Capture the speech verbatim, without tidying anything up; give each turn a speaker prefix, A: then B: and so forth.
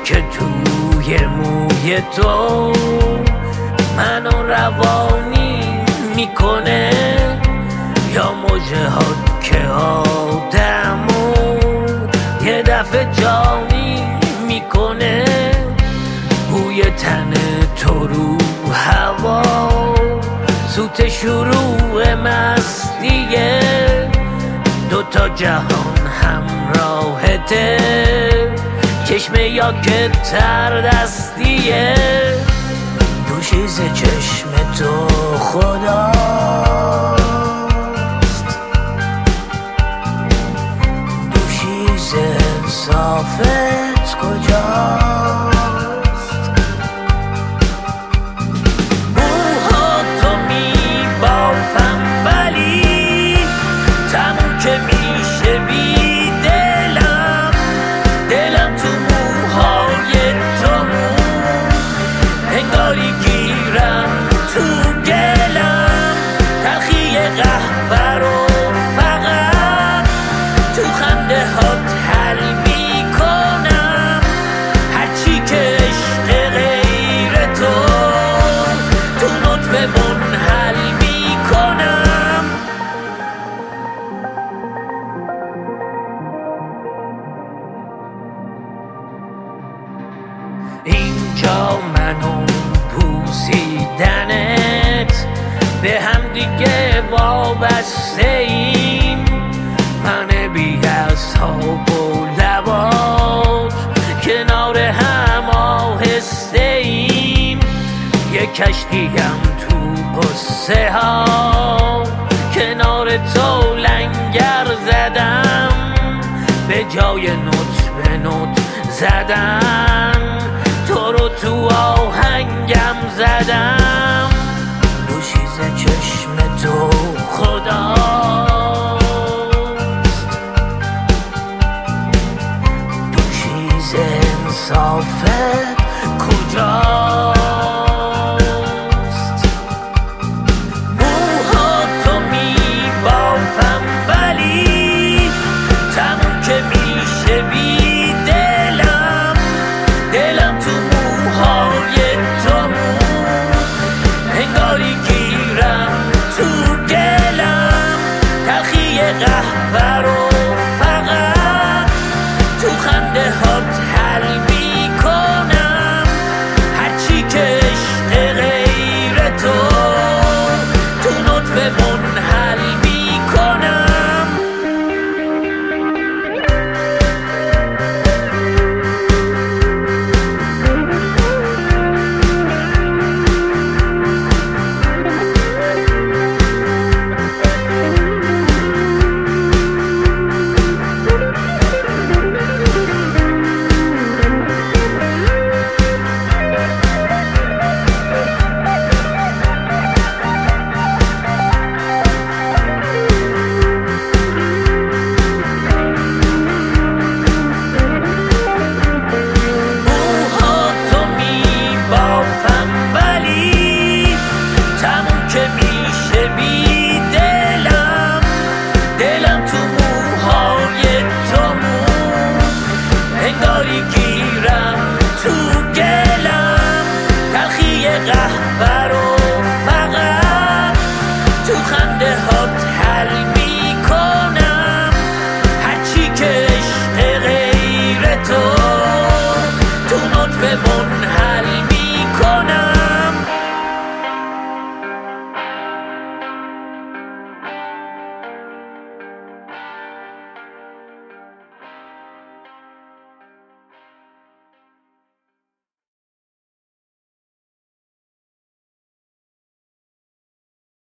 A: که توی موی تو منو روانی میکنه، یا موجه ها که آدمو یه دفعه جانی میکنه. بوی تن تو رو هوا سوت شروع مستیه، دوتا جهان همراهته، چشم یا که تر دستیه. دوشیز چشم تو خداست، دوشیز انصافت کجاست؟ موها تو میبافم ولی تموم که میشه بی دلم، دلم تو موهای تو مو انگاری گیرم تو گلم. تلخی قهوه رو فقط تو خنده هات حل میکنم، هرچی که عشق غیر تو تو نطفه منحل میکنم. اینجا من و پوسیدنت به هم دیگه وابسته ایم، من بی اصحاب و لبات کنار هم آهسته ایم. یه کشتی هم تو قصه ها کنار تو لنگر زدم، به جای نوت به نوت زدم، تو رو تو آهنگم زدم. دوشیز چشم تو خداست، دوشیز انصافت کجاست؟ موها تو میبافم ولی تموم که میشه بی دلم، دلم تو موهای تو مو انگاری گیرم تو گلم. تلخی قهوه رو